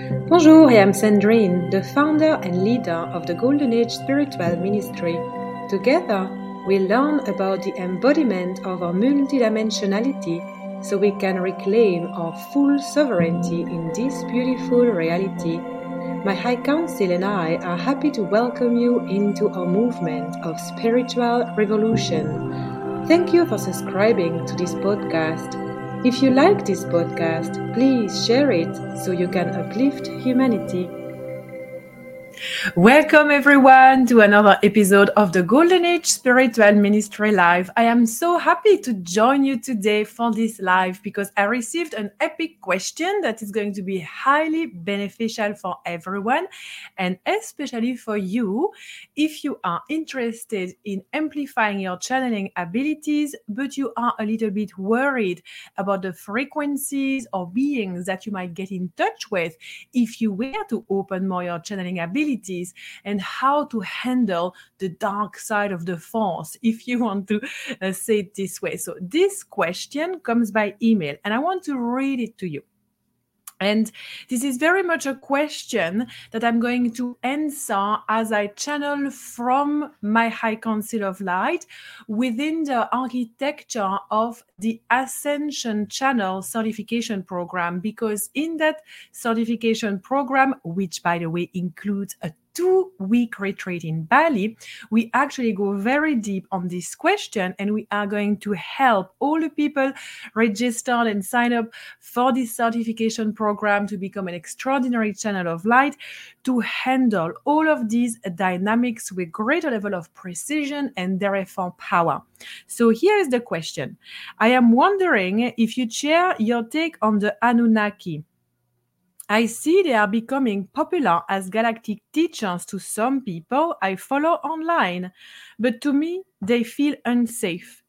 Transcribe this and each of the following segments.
Bonjour, I am Sandrine, the founder and leader of the Golden Age Spiritual Ministry. Together, we learn about the embodiment of our multidimensionality so we can reclaim our full sovereignty in this beautiful reality. My High Council and I are happy to welcome you into our movement of spiritual revolution. Thank you for subscribing to this podcast. If you like this podcast, please share it so you can uplift humanity. Welcome everyone to another episode of the Golden Age Spiritual Ministry Live. I am so happy to join you today for this live because I received an epic question that is going to be highly beneficial for everyone and especially for you if you are interested in amplifying your channeling abilities, but you are a little bit worried about the frequencies or beings that you might get in touch with if you were to open more your channeling abilities and how to handle the dark side of the force, if you want to say it this way. So this question comes by email and I want to read it to you. And this is very much a question that I'm going to answer as I channel from my High Council of Light within the architecture of the Ascension Channel certification program, because in that certification program, which by the way includes a 2-week retreat in Bali, we actually go very deep on this question and we are going to help all the people registered and sign up for this certification program to become an extraordinary channel of light to handle all of these dynamics with greater level of precision and therefore power. So here is the question. I am wondering if you share your take on the Anunnaki. I see they are becoming popular as galactic teachers to some people I follow online, but to me, they feel unsafe.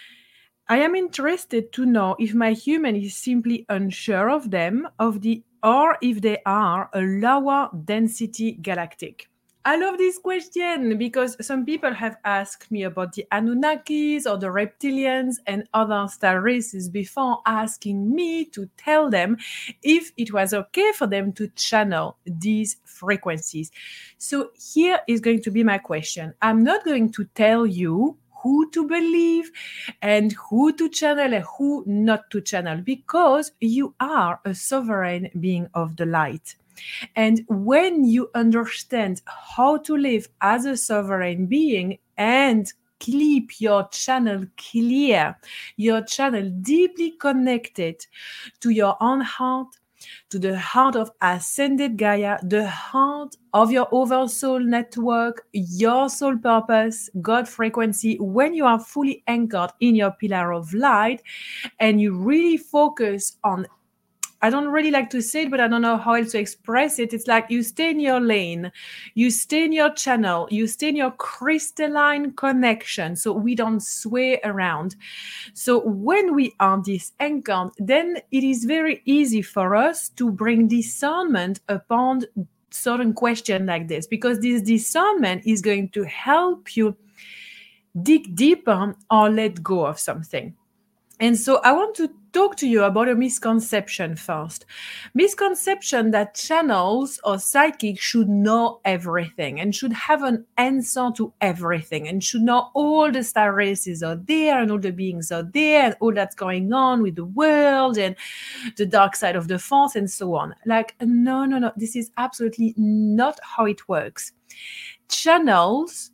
I am interested to know if my human is simply unsure of them, or if they are a lower density galactic. I love this question because some people have asked me about the Anunnakis or the reptilians and other star races before asking me to tell them if it was okay for them to channel these frequencies. So here is going to be my question. I'm not going to tell you who to believe and who to channel and who not to channel, because you are a sovereign being of the light. And when you understand how to live as a sovereign being and keep your channel clear, your channel deeply connected to your own heart, to the heart of Ascended Gaia, the heart of your oversoul network, your soul purpose, God frequency, when you are fully anchored in your pillar of light and you really focus on, I don't really like to say it, but I don't know how else to express it. It's like you stay in your lane, you stay in your channel, you stay in your crystalline connection, so we don't sway around. So when we are disanchored, then it is very easy for us to bring discernment upon certain question like this, because this discernment is going to help you dig deeper or let go of something. And so I want to talk to you about a misconception first. Misconception that channels or psychics should know everything and should have an answer to everything and should know all the star races are there and all the beings are there and all that's going on with the world and the dark side of the force and so on. Like, no. This is absolutely not how it works. Channels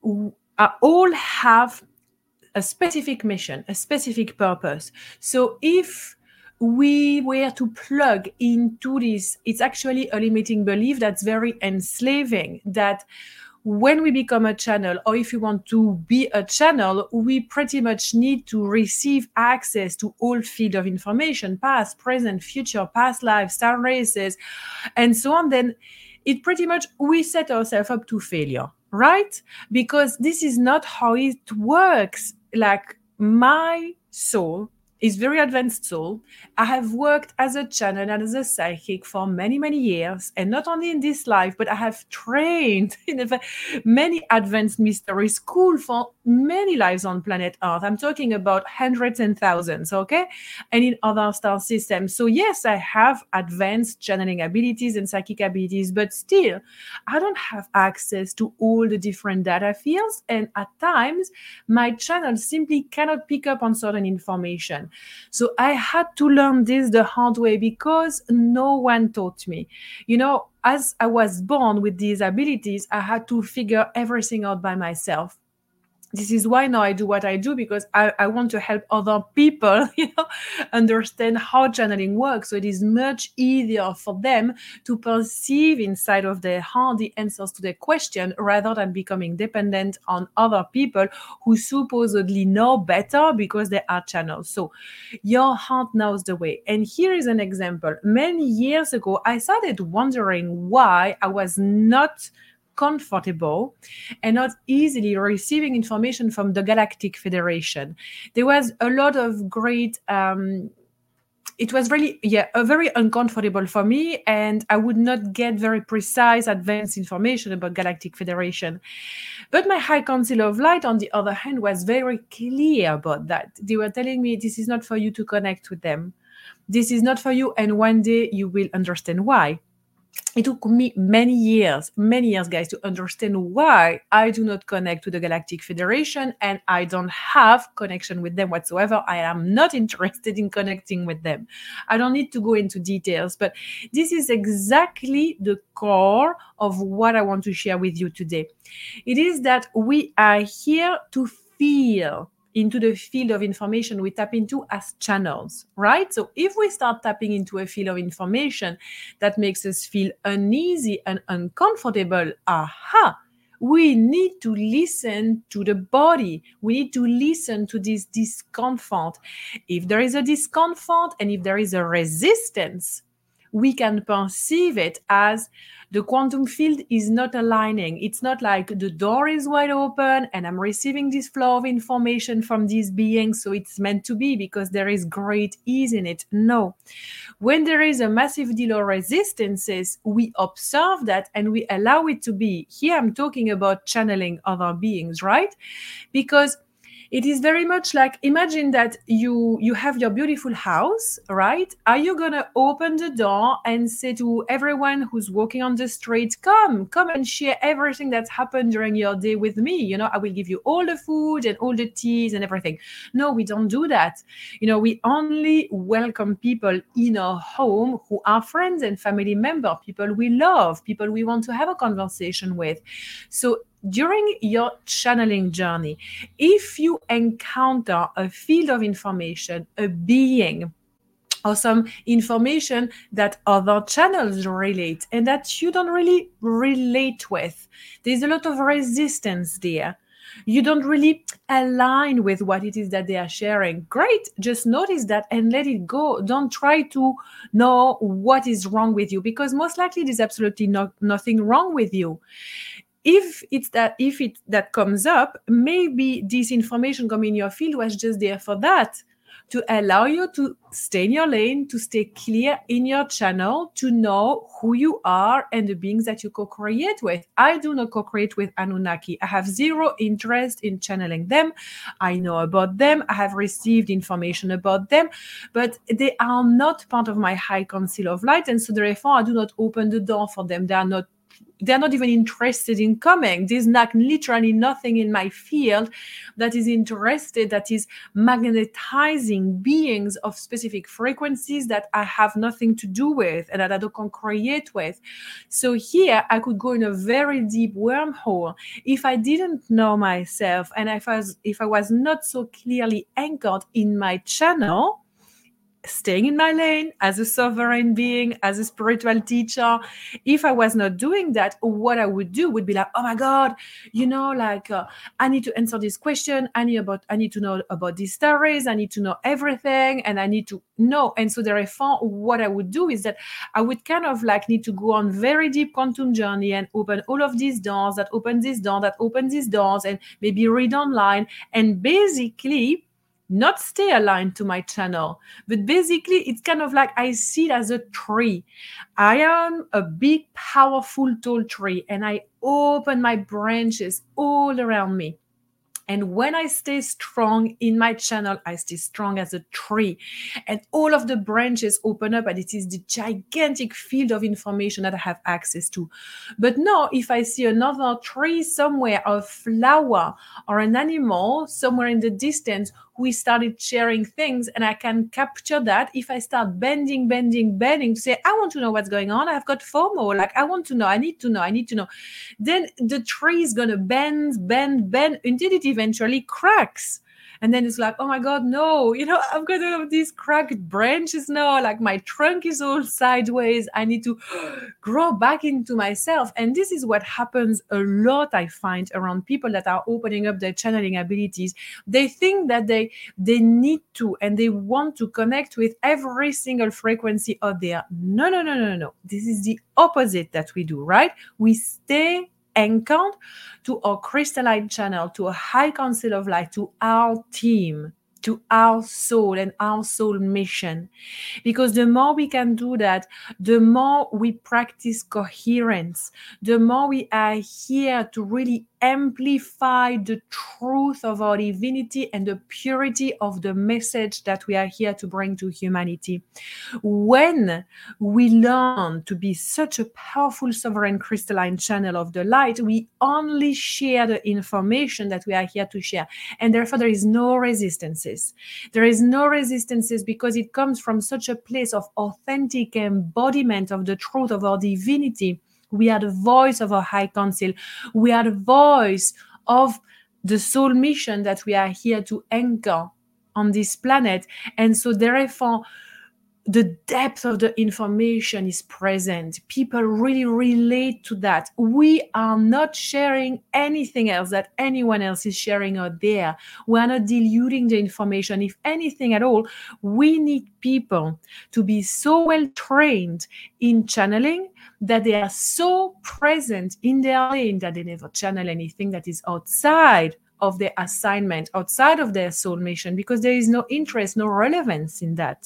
all have a specific mission, a specific purpose. So if we were to plug into this, it's actually a limiting belief that's very enslaving, that when we become a channel, or if you want to be a channel, we pretty much need to receive access to all field of information, past, present, future, past lives, star races, and so on. Then it pretty much, we set ourselves up to failure, right? Because this is not how it works. Like, my soul is very advanced soul. I have worked as a channel and as a psychic for many, many years, and not only in this life, but I have trained in many advanced mystery school for many lives on planet Earth. I'm talking about hundreds and thousands, okay? And in other star systems. So yes, I have advanced channeling abilities and psychic abilities, but still, I don't have access to all the different data fields. And at times, my channel simply cannot pick up on certain information. So I had to learn this the hard way because no one taught me. As I was born with these abilities, I had to figure everything out by myself. This is why now I do what I do, because I want to help other people, understand how channeling works. So it is much easier for them to perceive inside of their heart the answers to their question, rather than becoming dependent on other people who supposedly know better because they are channels. So your heart knows the way. And here is an example. Many years ago, I started wondering why I was not comfortable and not easily receiving information from the Galactic Federation. There was a lot of great it was really very uncomfortable for me, and I would not get very precise advanced information about Galactic Federation. But my High Council of Light, on the other hand, was very clear about that. They were telling me, this is not for you to connect with them. This is not for you, and one day you will understand why. It took me many years, guys, to understand why I do not connect to the Galactic Federation, and I don't have connection with them whatsoever. I am not interested in connecting with them. I don't need to go into details, but this is exactly the core of what I want to share with you today. It is that we are here to feel into the field of information we tap into as channels, right? So if we start tapping into a field of information that makes us feel uneasy and uncomfortable, we need to listen to the body. We need to listen to this discomfort. If there is a discomfort and if there is a resistance, we can perceive it as the quantum field is not aligning. It's not like the door is wide open and I'm receiving this flow of information from these beings, so it's meant to be because there is great ease in it. No. When there is a massive deal of resistances, we observe that and we allow it to be. Here I'm talking about channeling other beings, right? Because it is very much like, imagine that you have your beautiful house, right? Are you gonna open the door and say to everyone who's walking on the street, come and share everything that's happened during your day with me? I will give you all the food and all the teas and everything. No, we don't do that. We only welcome people in our home who are friends and family members, people we love, people we want to have a conversation with. So during your channeling journey, if you encounter a field of information, a being, or some information that other channels relate and that you don't really relate with, there's a lot of resistance there. You don't really align with what it is that they are sharing. Great, just notice that and let it go. Don't try to know what is wrong with you, because most likely there's absolutely nothing wrong with you. If that comes up, maybe this information coming in your field was just there for that, to allow you to stay in your lane, to stay clear in your channel, to know who you are and the beings that you co-create with. I do not co-create with Anunnaki. I have zero interest in channeling them. I know about them. I have received information about them, but they are not part of my High Council of Light, and so therefore I do not open the door for them. They're not even interested in coming. There's literally nothing in my field that is interested, that is magnetizing beings of specific frequencies that I have nothing to do with and that I don't create with. So here I could go in a very deep wormhole if I didn't know myself, and if I was not so clearly anchored in my channel, staying in my lane as a sovereign being, as a spiritual teacher. If I was not doing that, what I would do would be like, oh my God, I need to answer this question. I need to know about these stories. I need to know everything, and I need to know. And so therefore, what I would do is that I would kind of need to go on very deep quantum journey and open all of these doors, that open this door, that open these doors, and maybe read online, and basically not stay aligned to my channel. But basically, it's kind of like I see it as a tree. I am a big, powerful, tall tree, and I open my branches all around me. And when I stay strong in my channel, I stay strong as a tree. And all of the branches open up, and it is the gigantic field of information that I have access to. But no, if I see another tree somewhere, or a flower, or an animal somewhere in the distance, we started sharing things, and I can capture that. If I start bending to say, I want to know what's going on, I've got FOMO, like I want to know, I need to know, then the tree is going to bend until it eventually cracks. And then it's like, oh my God, no, I've got all of these cracked branches now. Like my trunk is all sideways. I need to grow back into myself. And this is what happens a lot, I find, around people that are opening up their channeling abilities. They think that they need to, and they want to connect with every single frequency out there. No. This is the opposite that we do, right? We stay anchored to our crystalline channel, to a high council of light, to our team, to our soul and our soul mission. Because the more we can do that, the more we practice coherence, the more we are here to really amplify the truth of our divinity and the purity of the message that we are here to bring to humanity. When we learn to be such a powerful sovereign crystalline channel of the light, we only share the information that we are here to share. And therefore, there is no resistances. There is no resistances because it comes from such a place of authentic embodiment of the truth of our divinity. We are the voice of our high council. We are the voice of the soul mission that we are here to anchor on this planet. And so therefore, the depth of the information is present. People really relate to that. We are not sharing anything else that anyone else is sharing out there. We are not diluting the information. If anything at all, we need people to be so well trained in channeling that they are so present in their lane that they never channel anything that is outside of their assignment, outside of their soul mission, because there is no interest, no relevance in that.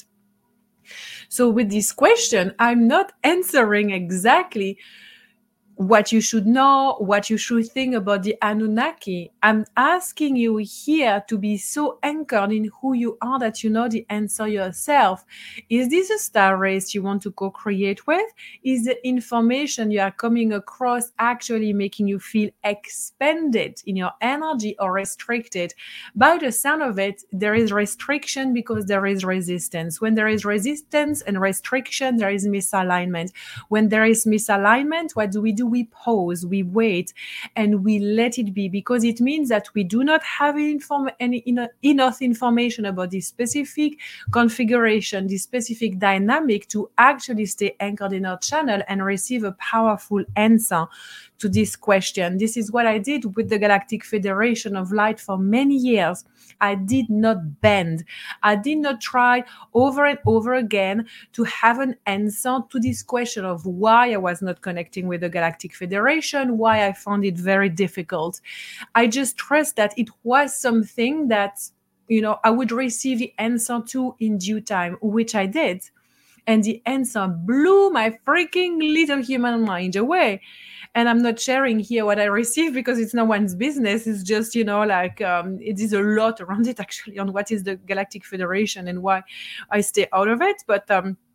So with this question, I'm not answering exactly what you should know, what you should think about the Anunnaki. I'm asking you here to be so anchored in who you are that you know the answer yourself. Is this a star race you want to co-create with? Is the information you are coming across actually making you feel expanded in your energy or restricted? By the sound of it, there is restriction because there is resistance. When there is resistance and restriction, there is misalignment. When there is misalignment, what do? We pause, we wait, and we let it be, because it means that we do not have enough information about this specific configuration, this specific dynamic to actually stay anchored in our channel and receive a powerful answer to this question. This is what I did with the Galactic Federation of Light for many years. I did not bend. I did not try over and over again to have an answer to this question of why I was not connecting with the Galactic Federation, why I found it very difficult. I just trust that it was something that, I would receive the answer to in due time, which I did. And the answer blew my freaking little human mind away. And I'm not sharing here what I received because it's no one's business. It's just, it is a lot around it actually on what is the Galactic Federation and why I stay out of it. But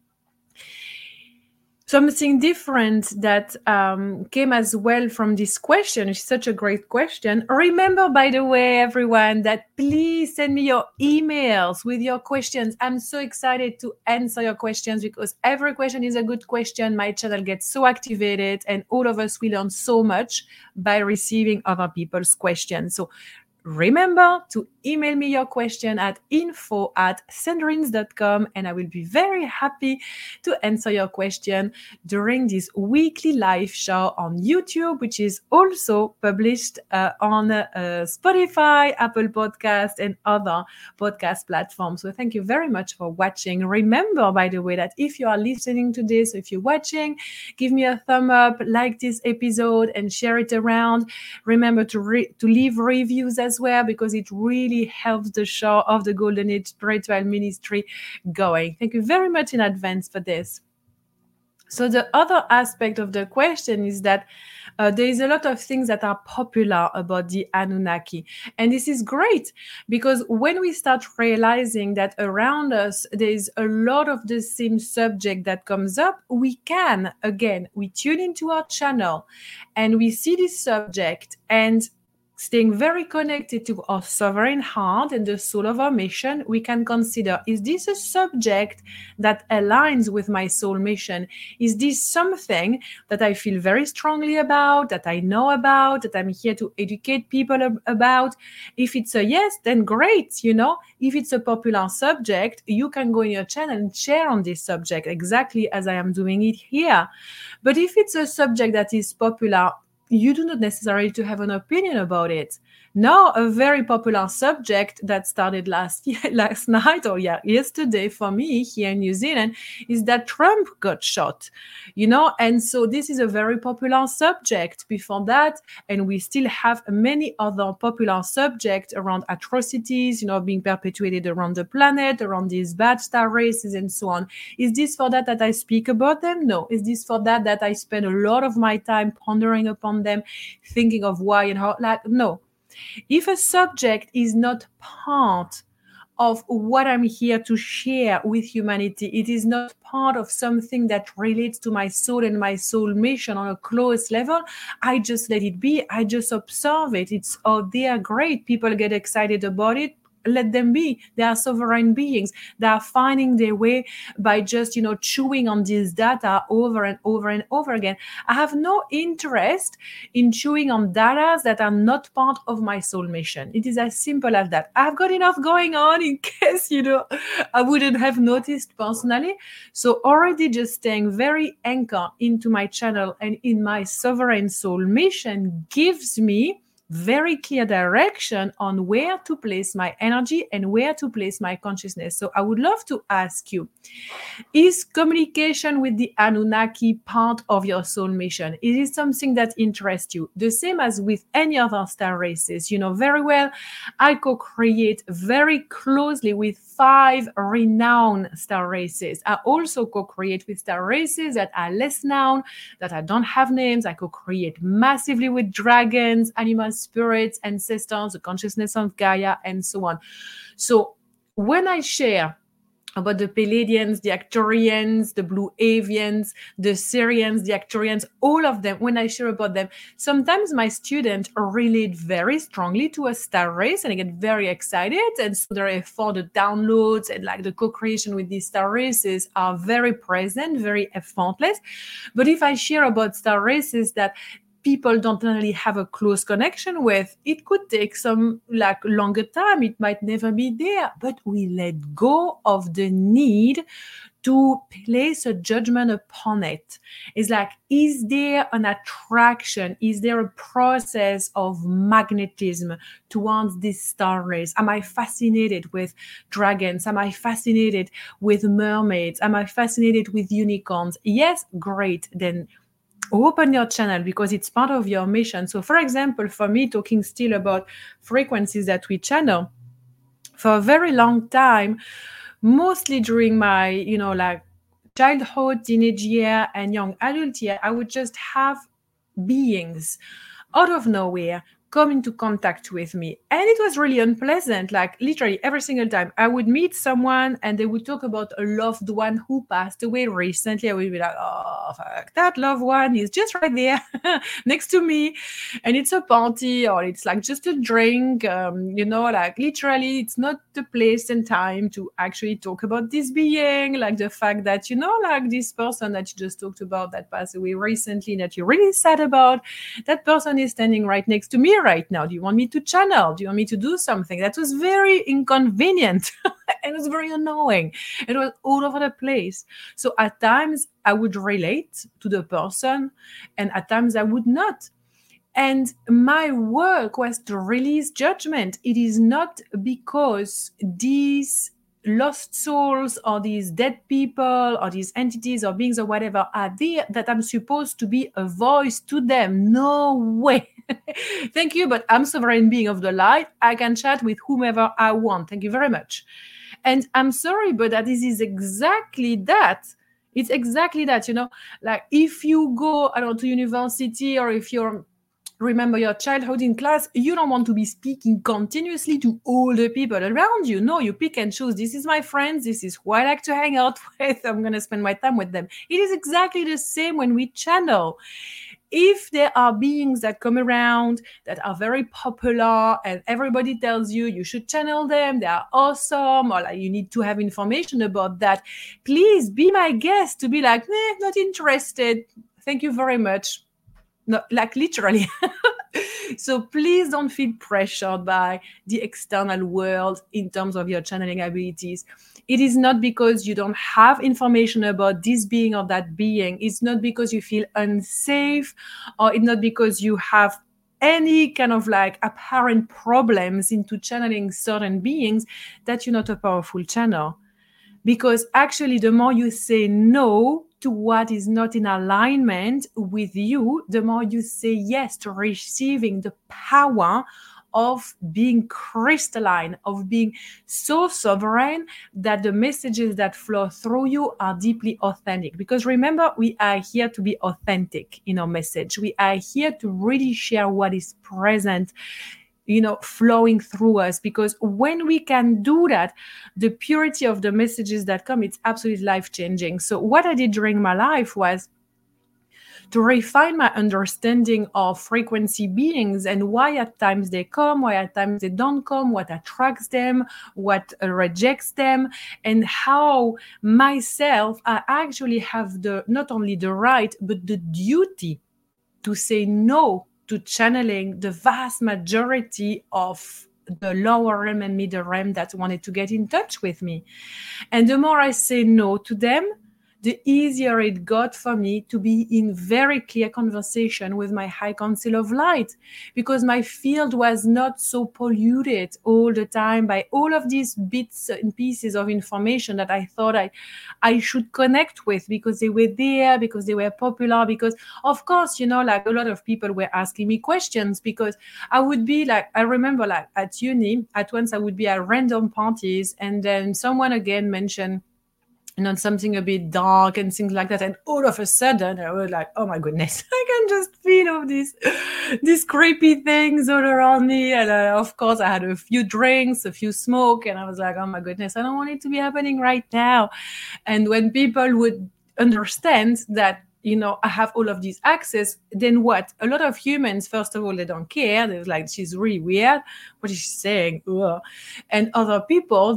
something different that came as well from this question. It's such a great question. Remember, by the way, everyone, that please send me your emails with your questions. I'm so excited to answer your questions because every question is a good question. My channel gets so activated and all of us will learn so much by receiving other people's questions. So remember to email me your question at info@sandrines.com, and I will be very happy to answer your question during this weekly live show on YouTube, which is also published on Spotify, Apple Podcast, and other podcast platforms. So thank you very much for watching. Remember, by the way, that if you are listening to this, if you're watching, give me a thumb up, like this episode, and share it around. Remember to leave reviews as well, because it really helps the show of the Golden Age Spiritual Ministry going. Thank you very much in advance for this. So the other aspect of the question is that there is a lot of things that are popular about the Anunnaki. And this is great because when we start realizing that around us there is a lot of the same subject that comes up, we tune into our channel and we see this subject, and staying very connected to our sovereign heart and the soul of our mission, we can consider, is this a subject that aligns with my soul mission? Is this something that I feel very strongly about, that I know about, that I'm here to educate people about? If it's a yes, then great. If it's a popular subject, you can go in your channel and share on this subject exactly as I am doing it here. But if it's a subject that is popular, you do not necessarily to have an opinion about it. Now, a very popular subject that started last night or yesterday for me here in New Zealand is that Trump got shot, and so this is a very popular subject before that. And we still have many other popular subjects around atrocities, being perpetuated around the planet, around these bad star races and so on. Is this for that I speak about them? No. Is this for that I spend a lot of my time pondering upon them, thinking of why and how? No. If a subject is not part of what I'm here to share with humanity, it is not part of something that relates to my soul and my soul mission on a close level, I just let it be. I just observe it. They are great. People get excited about it. Let them be. They are sovereign beings. They are finding their way by just, chewing on this data over and over and over again. I have no interest in chewing on data that are not part of my soul mission. It is as simple as that. I've got enough going on in case, I wouldn't have noticed personally. So already just staying very anchored into my channel and in my sovereign soul mission gives me very clear direction on where to place my energy and where to place my consciousness. So I would love to ask you, is communication with the Anunnaki part of your soul mission? Is it something that interests you? The same as with any other star races. You know very well, I co-create very closely with 5 renowned star races. I also co-create with star races that are less known, that I don't have names. I co-create massively with dragons, animal spirits, ancestors, the consciousness of Gaia, and so on. So when I share about the Pleiadians, the Arcturians, the Blue Avians, the Sirians, the Arcturians, all of them, when I share about them, sometimes my students relate very strongly to a star race and I get very excited. And so therefore the downloads and the co-creation with these star races are very present, very effortless. But if I share about star races that people don't really have a close connection with, it could take some longer time. It might never be there, but we let go of the need to place a judgment upon it. It's is there an attraction? Is there a process of magnetism towards this star race? Am I fascinated with dragons? Am I fascinated with mermaids? Am I fascinated with unicorns? Yes, great. Then open your channel because it's part of your mission. So for example, for me, talking still about frequencies that we channel, for a very long time, mostly during my, childhood, teenage year, and young adult year, I would just have beings out of nowhere come into contact with me. And it was really unpleasant. Literally every single time I would meet someone and they would talk about a loved one who passed away recently, I would be like, oh, fuck, that loved one is just right there next to me. And it's a party or it's just a drink, literally it's not the place and time to actually talk about this being, the fact that, this person that you just talked about that passed away recently that you're really sad about, that person is standing right next to me right now. Do you want me to channel? Do you want me to do something? That was very inconvenient and it was very annoying. It was all over the place. So at times I would relate to the person and at times I would not. And my work was to release judgment. It is not because these lost souls or these dead people or these entities or beings or whatever are there that I'm supposed to be a voice to them. No way. Thank you, but I'm sovereign being of the light. I can chat with whomever I want. Thank you very much. And I'm sorry, but that this is exactly that. It's exactly that, like if you go, I don't know, to university, or if you're remember your childhood in class, you don't want to be speaking continuously to all the people around you. No, you pick and choose. This is my friends. This is who I like to hang out with. I'm going to spend my time with them. It is exactly the same when we channel. If there are beings that come around that are very popular and everybody tells you you should channel them, they are awesome, or like you need to have information about that, please be my guest to be like, not interested. Thank you very much. No, like literally. So please don't feel pressured by the external world in terms of your channeling abilities. It is not because you don't have information about this being or that being. It's not because you feel unsafe, or it's not because you have any kind of like apparent problems into channeling certain beings that you're not a powerful channel. Because actually, the more you say no to what is not in alignment with you, the more you say yes to receiving the power of being crystalline, of being so sovereign that the messages that flow through you are deeply authentic. Because remember, we are here to be authentic in our message. We are here to really share what is present, flowing through us. Because when we can do that, the purity of the messages that come, it's absolutely life-changing. So what I did during my life was to refine my understanding of frequency beings and why at times they come, why at times they don't come, what attracts them, what rejects them, and how myself, I actually have not only the right, but the duty to say no to channeling the vast majority of the lower realm and middle realm that wanted to get in touch with me. And the more I say no to them, the easier it got for me to be in very clear conversation with my high council of light, because my field was not so polluted all the time by all of these bits and pieces of information that I thought I should connect with because they were there, because they were popular, because of course, like a lot of people were asking me questions, because I would be like, I remember like at uni, at once I would be at random parties, and then someone again mentioned something a bit dark and things like that. And all of a sudden I was like, oh my goodness, I can just feel all these creepy things all around me. And of course I had a few drinks, a few smoke, and I was like, oh my goodness, I don't want it to be happening right now. And when people would understand that, I have all of these access, then what? A lot of humans, first of all, they don't care. They're like, she's really weird. What is she saying? Ugh. And other people,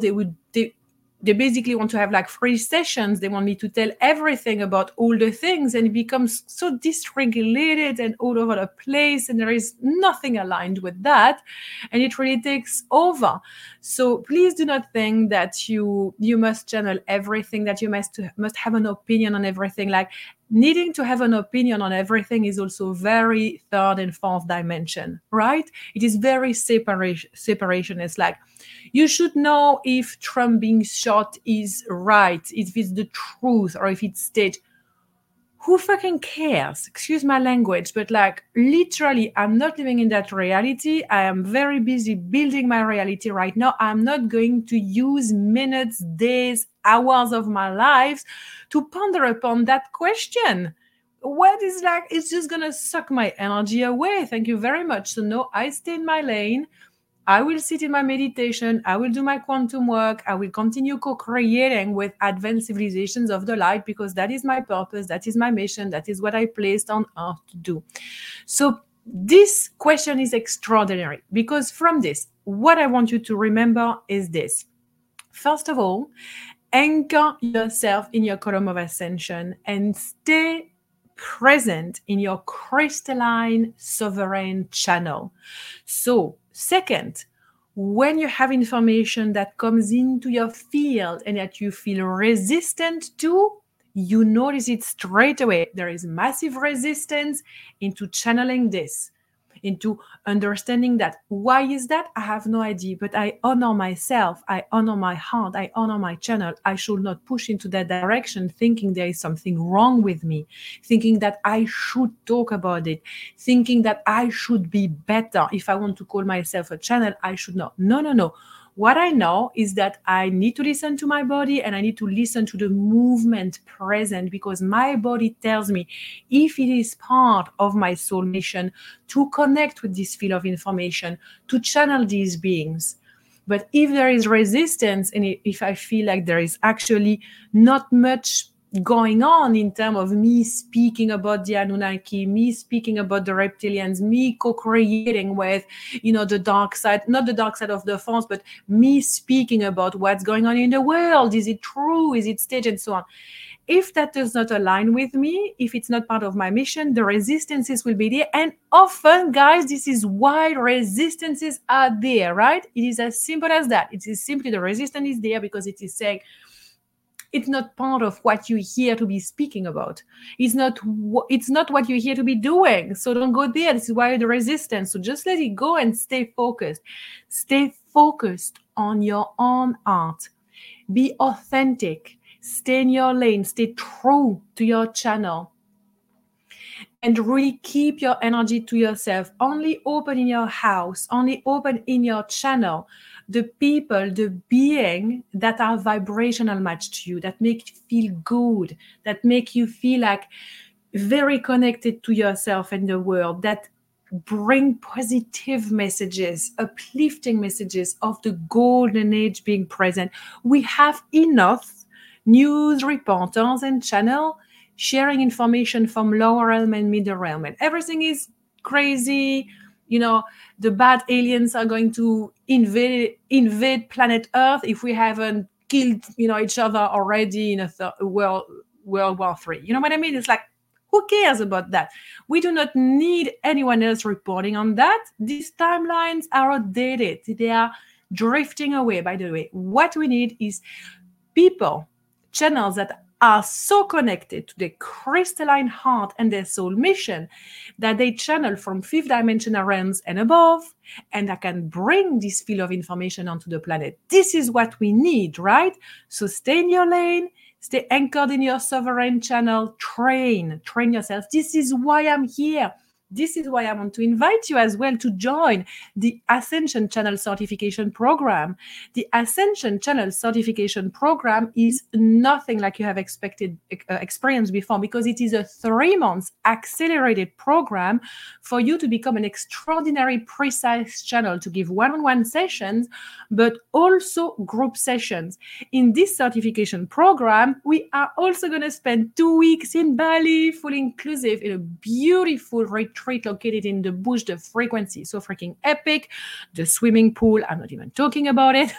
they basically want to have like free sessions. They want me to tell everything about all the things, and it becomes so dysregulated and all over the place, and there is nothing aligned with that, and it really takes over. So please do not think that you must channel everything, that you must have an opinion on everything. Like, needing to have an opinion on everything is also very third and fourth dimension, right? It is very separation. It's like, you should know if Trump being shot is right, if it's the truth, or if it's staged. Who fucking cares? Excuse my language, but like literally, I'm not living in that reality. I am very busy building my reality right now. I'm not going to use minutes, days, hours of my life to ponder upon that question. What is like, it's just going to suck my energy away. Thank you very much. So no, I stay in my lane. I will sit in my meditation. I will do my quantum work. I will continue co-creating with advanced civilizations of the light, because that is my purpose. That is my mission. That is what I placed on earth to do. So this question is extraordinary, because from this, what I want you to remember is this. First of all, anchor yourself in your column of ascension and stay present in your crystalline sovereign channel. So second, when you have information that comes into your field and that you feel resistant to, you notice it straight away. There is massive resistance into channeling this, into understanding that. Why is that? I have no idea, but I honor myself. I honor my heart. I honor my channel. I should not push into that direction thinking there is something wrong with me, thinking that I should talk about it, thinking that I should be better. If I want to call myself a channel, I should not. No. What I know is that I need to listen to my body and I need to listen to the movement present, because my body tells me if it is part of my soul mission to connect with this field of information, to channel these beings. But if there is resistance, and if I feel like there is actually not much going on in terms of me speaking about the Anunnaki, me speaking about the reptilians, me co-creating with, the dark side, not the dark side of the force, but me speaking about what's going on in the world. Is it true? Is it staged? And so on. If that does not align with me, if it's not part of my mission, the resistances will be there. And often, guys, this is why resistances are there, right? It is as simple as that. It is simply the resistance is there because it is saying, it's not part of what you're here to be speaking about. It's not what you're here to be doing. So don't go there. This is why the resistance. So just let it go and stay focused. Stay focused on your own art. Be authentic. Stay in your lane. Stay true to your channel. And really keep your energy to yourself. Only open in your house. Only open in your channel the people, the being that are vibrational match to you, that make you feel good, that make you feel like very connected to yourself and the world, that bring positive messages, uplifting messages of the golden age being present. We have enough news reporters and channel sharing information from lower realm and middle realm, and everything is crazy. The bad aliens are going to invade planet Earth if we haven't killed, each other already in World War III. You know what I mean? It's like, who cares about that? We do not need anyone else reporting on that. These timelines are outdated. They are drifting away, by the way. What we need is people, channels that are so connected to their crystalline heart and their soul mission that they channel from fifth dimensional realms and above, and that can bring this field of information onto the planet. This is what we need, right? So stay in your lane, stay anchored in your sovereign channel, train yourself. This is why I'm here. This is why I want to invite you as well to join the Ascension Channel Certification Program. The Ascension Channel Certification Program is nothing like you have experienced before, because it is a 3-month accelerated program for you to become an extraordinary precise channel, to give one-on-one sessions, but also group sessions. In this certification program, we are also going to spend 2 weeks in Bali, full inclusive, in a beautiful retreat located in the bush, the frequency so freaking epic, the swimming pool, I'm not even talking about it.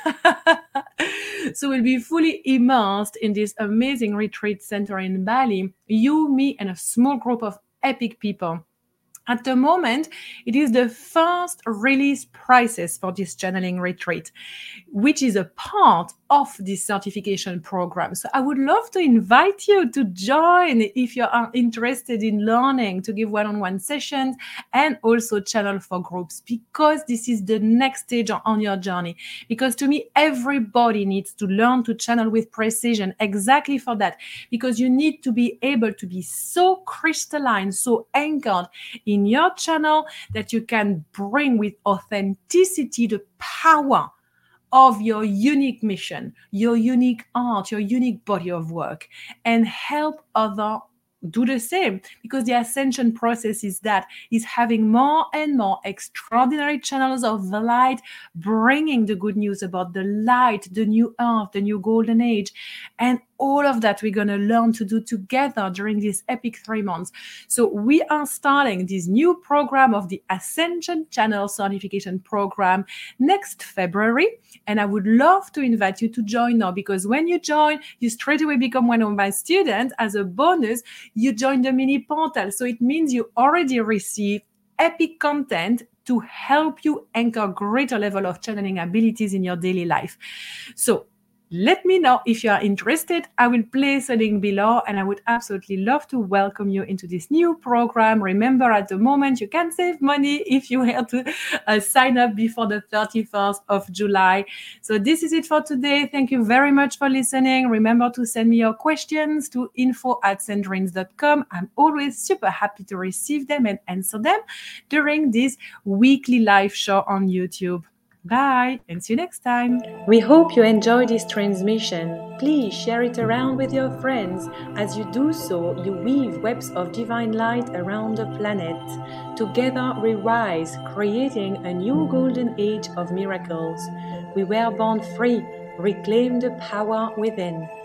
So we'll be fully immersed in this amazing retreat center in Bali, you, me, and a small group of epic people. At the moment, it is the first release prices for this channeling retreat, which is a part of this certification program. So I would love to invite you to join if you are interested in learning to give one-on-one sessions and also channel for groups, because this is the next stage on your journey. Because to me, everybody needs to learn to channel with precision, exactly for that, because you need to be able to be so crystalline, so anchored in your channel that you can bring with authenticity the power of your unique mission, your unique art, your unique body of work, and help others do the same. Because the ascension process is having more and more extraordinary channels of the light, bringing the good news about the light, the new earth, the new golden age, and all of that we're going to learn to do together during this epic 3 months. So we are starting this new program of the Ascension Channel Certification Program next February. And I would love to invite you to join now, because when you join, you straight away become one of my students. As a bonus, you join the mini portal. So it means you already receive epic content to help you anchor greater level of channeling abilities in your daily life. So let me know if you are interested. I will place a link below, and I would absolutely love to welcome you into this new program. Remember, at the moment, you can save money if you were to sign up before the 31st of July. So this is it for today. Thank you very much for listening. Remember to send me your questions to info@sandrines.com. I'm always super happy to receive them and answer them during this weekly live show on YouTube. Bye, and see you next time. We hope you enjoyed this transmission. Please share it around with your friends. As you do so, you weave webs of divine light around the planet. Together we rise, creating a new golden age of miracles. We were born free. Reclaim the power within.